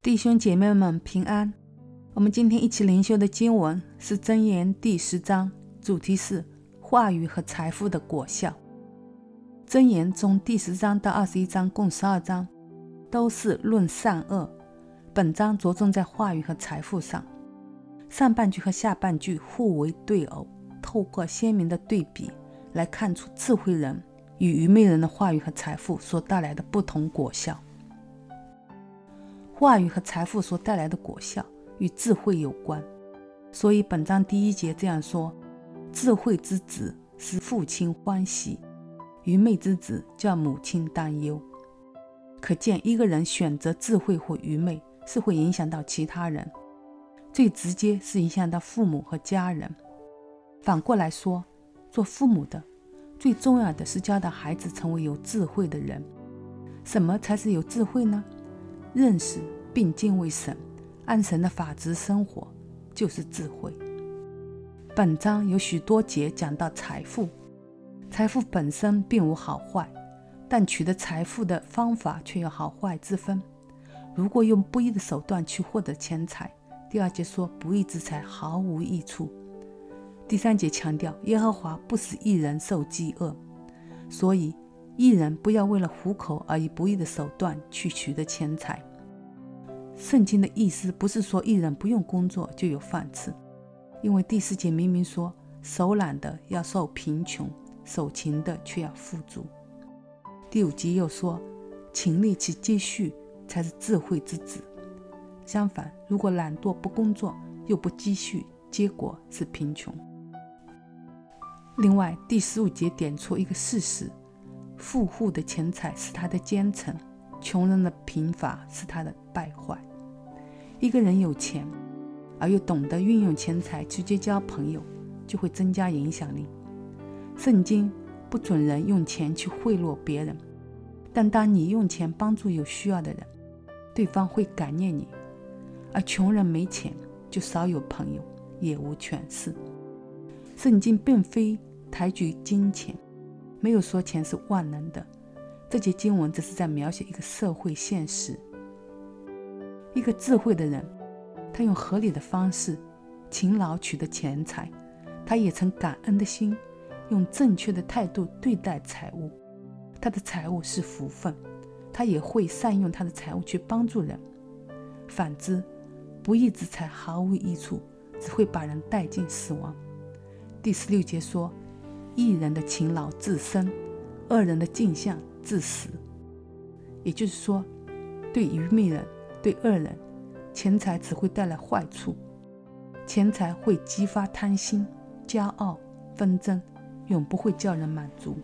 弟兄姐妹们平安。我们今天一起灵修的经文是箴言第10章，主题是话语和财富的果效。箴言从第10章到21章共12章，都是论善恶。本章着重在话语和财富上，上半句和下半句互为对偶，透过鲜明的对比来看出智慧人与愚昧人的话语和财富所带来的不同果效。话语和财富所带来的果效与智慧有关，所以本章第1节这样说：智慧之子使父亲欢喜，愚昧之子叫母亲担忧。可见一个人选择智慧或愚昧是会影响到其他人，最直接是影响到父母和家人。反过来说，做父母的最重要的是教导孩子成为有智慧的人。什么才是有智慧呢？认识并敬畏神，按神的法则生活，就是智慧。本章有许多节讲到财富，财富本身并无好坏，但取得财富的方法却有好坏之分。如果用不义的手段去获得钱财，第2节说不义之财毫无益处。第3节强调耶和华不使义人受饥饿，所以义人不要为了糊口而以不义的手段去取得钱财。圣经的意思不是说义人不用工作就有饭吃，因为第4节明明说手懒的要受贫穷，手勤的却要富足。第5节又说勤力其积蓄才是智慧之子。相反，如果懒惰不工作又不积蓄，结果是贫穷。另外第15节点出一个事实，富户的钱财是他的奸臣，穷人的贫乏是他的败坏。一个人有钱而又懂得运用钱财去结交朋友，就会增加影响力。圣经不准人用钱去贿赂别人，但当你用钱帮助有需要的人，对方会感念你。而穷人没钱就少有朋友，也无权势。圣经并非抬举金钱，没有说钱是万能的。这节经文只是在描写一个社会现实。一个智慧的人，他用合理的方式勤劳取得钱财，他也曾感恩的心，用正确的态度对待财物。他的财物是福分，他也会善用他的财物去帮助人。反之，不义之财毫无益处，只会把人带进死亡。第16节说，义人的勤劳致生，恶人的进项致死。也就是说，对愚昧人，对恶人，钱财只会带来坏处。钱财会激发贪心、骄傲、纷争，永不会叫人满足。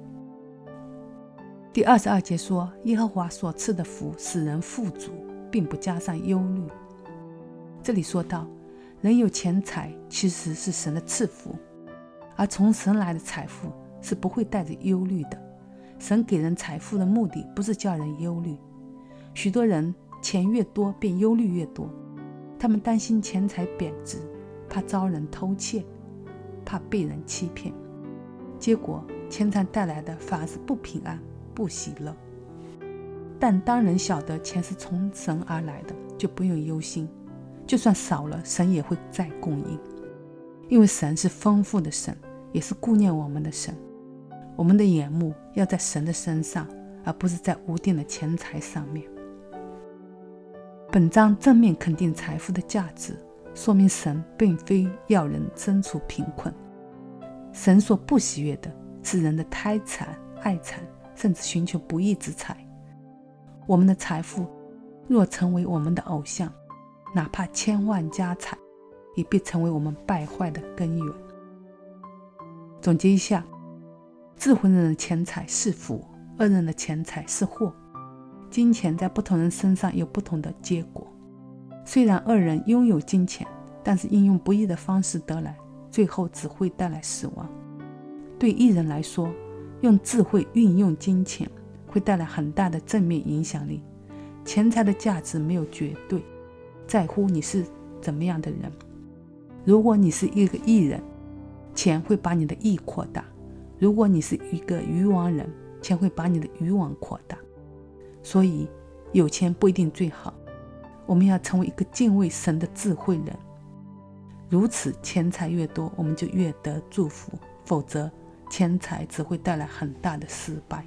第22节说，耶和华所赐的福使人富足，并不加上忧虑。这里说到，人有钱财其实是神的赐福，而从神来的财富是不会带着忧虑的。神给人财富的目的不是叫人忧虑。许多人钱越多便忧虑越多，他们担心钱财贬值，怕遭人偷窃，怕被人欺骗，结果钱财带来的反而是不平安、不喜乐。但当人晓得钱是从神而来的，就不用忧心，就算少了，神也会再供应，因为神是丰富的神，也是顾念我们的神。我们的眼目要在神的身上，而不是在无定的钱财上面。本章正面肯定财富的价值，说明神并非要人身处贫困。神所不喜悦的是人的贪财、爱财，甚至寻求不义之财。我们的财富若成为我们的偶像，哪怕千万家财，也必成为我们败坏的根源。总结一下，智慧人的钱财是福，恶人的钱财是祸。金钱在不同人身上有不同的结果。虽然恶人拥有金钱，但是应用不义的方式得来，最后只会带来死亡。对义人来说，用智慧运用金钱会带来很大的正面影响力。钱财的价值没有绝对，在乎你是怎么样的人。如果你是一个义人，钱会把你的义扩大；如果你是一个愚妄人，钱会把你的愚妄扩大。所以有钱不一定最好， 我们要成为一个敬畏神的智慧人。如此，钱财越多，我们就越得祝福，否则钱财只会带来很大的失败。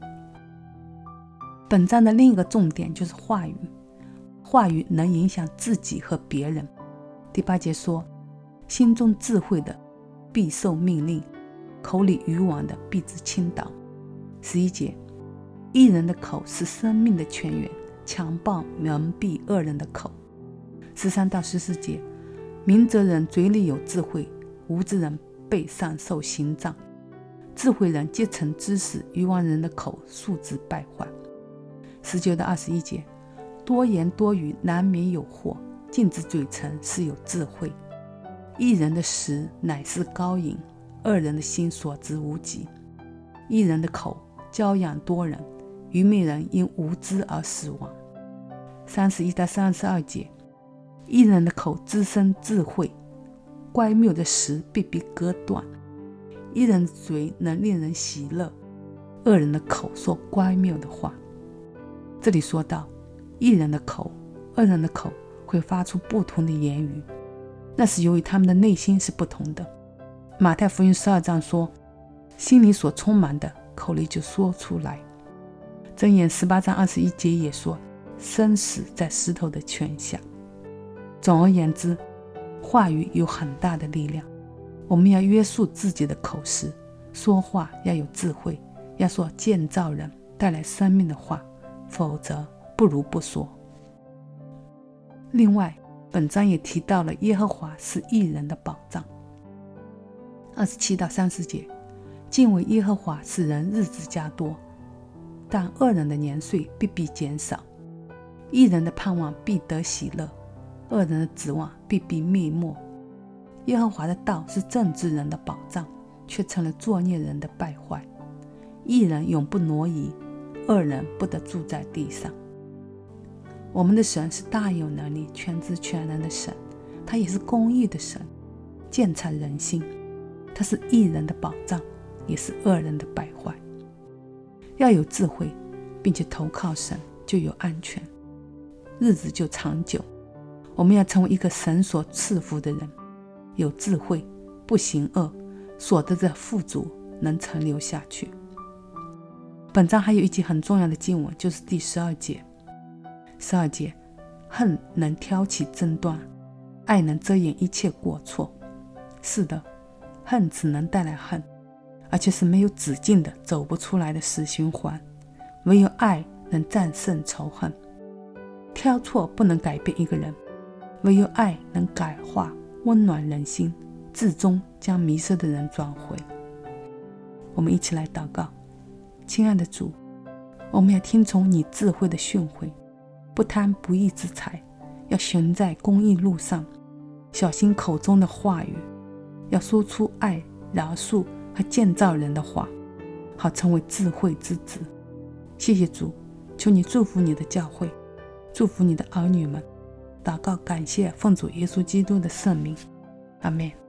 本章的另一个重点就是话语，话语能影响自己和别人。第8节说，心中智慧的必受命令，口里愚妄的必致倾倒。11节，义人的口是生命的泉源，强暴蒙蔽恶人的口。13到14节，明哲人嘴里有智慧，无知人背上受刑杖。智慧人皆成知识，愚妄人的口素质败坏。19到21节，多言多语难免有祸，禁止嘴唇是有智慧。义人的食乃是高饮，恶人的心所值无几。义人的口教养多人，愚昧人因无知而死亡。31到32节，义人的口滋生智慧，乖谬的食必被割断。义人的嘴能令人喜乐，恶人的口说乖谬的话。这里说到，义人的口、恶人的口会发出不同的言语，那是由于他们的内心是不同的。马太福音12章说，心里所充满的，口里就说出来。箴言18章21节也说，生死在石头的泉下。总而言之，话语有很大的力量，我们要约束自己的口实，说话要有智慧，要说建造人、带来生命的话，否则不如不说。另外，本章也提到了耶和华是义人的保障。27到30节，敬畏耶和华使人日子加多，但恶人的年岁必减少。义人的盼望必得喜乐，恶人的指望必灭没。耶和华的道是正直人的保障，却成了作孽人的败坏。义人永不挪移，恶人不得住在地上。我们的神是大有能力、全知全能的神，他也是公义的神，鉴察人心。他是义人的保障，也是恶人的败坏。要有智慧，并且投靠神，就有安全，日子就长久。我们要成为一个神所赐福的人，有智慧，不行恶，所得的富足能存留下去。本章还有一节很重要的经文，就是第12节。12节，恨能挑起争端，爱能遮掩一切过错。是的，恨只能带来恨，而且是没有止境的、走不出来的死循环。唯有爱能战胜仇恨。挑错不能改变一个人，唯有爱能感化、温暖人心，至终将迷失的人转回。我们一起来祷告。亲爱的主，我们要听从你智慧的训诲，不贪不义之财，要行在公义路上，小心口中的话语，要说出爱、饶恕和建造人的话，好成为智慧之子。谢谢主，求你祝福你的教会，祝福你的儿女们。祷告感谢奉主耶稣基督的圣名，阿们。